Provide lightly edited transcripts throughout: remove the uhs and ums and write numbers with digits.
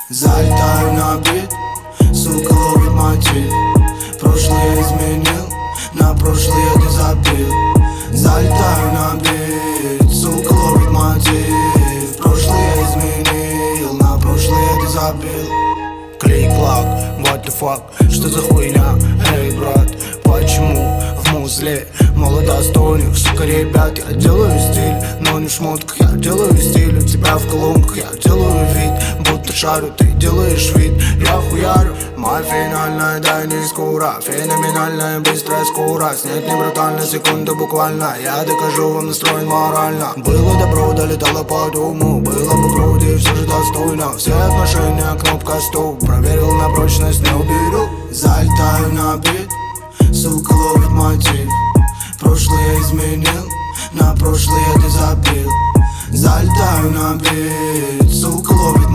Залетаю на бит, сука ловит мотив. Прошлое изменил, на прошлое ты забил. Залетаю на бит, сука ловит мотив. Прошлое изменил, на прошлое ты забил. Клик-клак, what the fuck, что за хуйня? Эй, брат, почему в музле мало достойных, сука, ребят? Я делаю стиль, но не в шмотках. Я делаю стиль, у тебя в колонках. Я делаю вид, будто шарю, ты делаешь вид. Я хуярю, моя финальная, да не скоро. Феноменальная, быстрая скорость. Нет, не брутально, секунду буквально. Я докажу, вам настроен морально. Было добро, долетало по дому. Было бы груди, все же достойно. Все отношения, кнопка стоп. Проверил на прочность, не уберу. Залетаю на бит, сука ловит мотив. Прошлое изменил, на прошлое ты забил. Залетаю на бит, сука ловит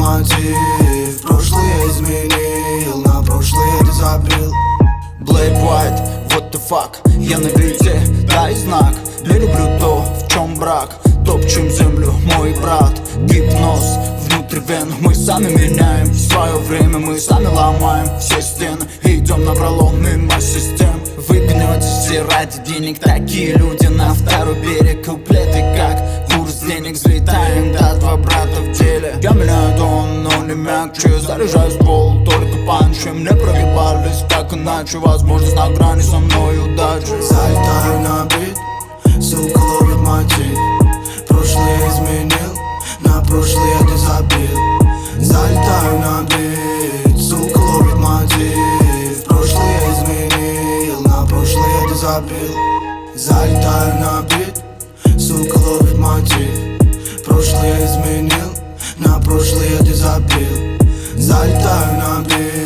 мотив. Прошлое изменил, на прошлое ты забил. Black, white, what the fuck, я на бите, дай знак. Не люблю то, в чем брак. Топчем землю, мой брат. Гипноз внутри вен. Мы сами меняем свое время, мы сами ломаем все стены. Идем напролом мимо систем. Вы гнетесь все ради денег. Такие люди на второй берег. Куплеты как курс денег. Взлетаем до два брата в деле. Я меняю тон, но не мягче. Заряжаюсь в пол, только панчем. Не прогибались, как иначе. Возможность на грани, со мной удачи. Залетаю на бит, сука ловит мотив. Прошлое изменил, на прошлое ты забил. Залетаю на бит, сука ловит мотив. Прошлое изменил, на прошлое ты забил. Залетаю на бит, сука ловит мотив. Прошлое изменил, на прошлое ты забил. Залетаю на бит.